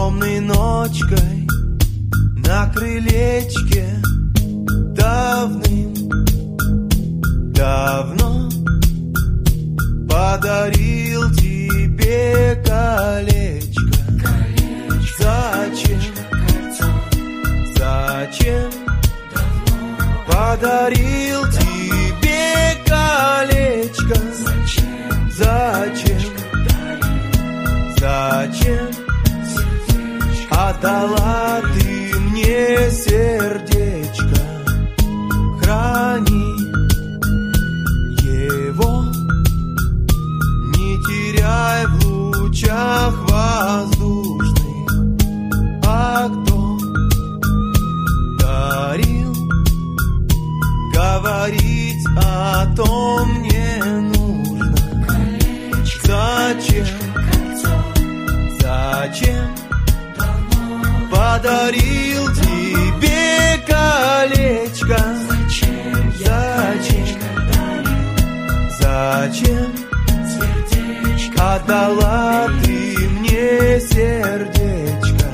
темной ночкой на крылечке давным-давно подарил тебе колечко. Зачем подарил тебе колечко? Зачем отдала ты мне сердечко? Храни его, не теряй в лучах воздушных. А кто дарил, говорить о том не нужно. Зачем подарил тебе колечко? Зачем отдала ты мне сердечко?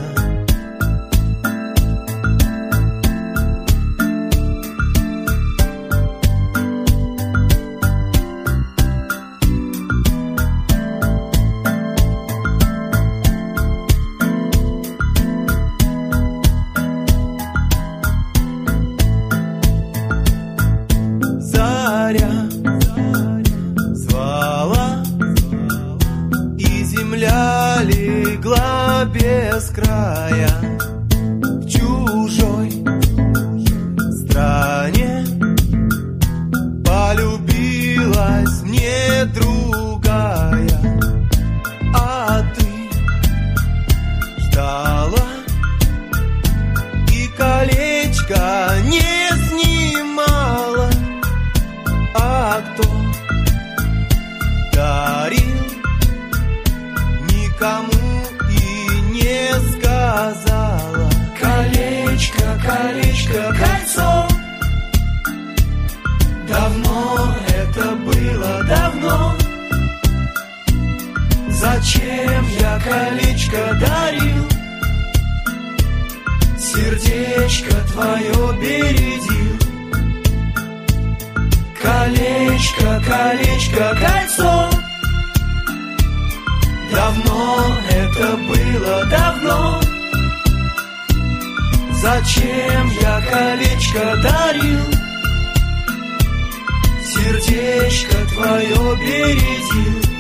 Земля легла без края в чужой стране. Полюбилась мне другая, а ты ждала и колечко не снимала. А кто дарил, никому и не сказала. Колечко, кольцо. Давно это было, давно. Зачем я колечко дарил? Сердечко твое бередил. Колечко, кольцо. Давно это было, давно. Зачем я колечко дарил? Сердечко твое бередил.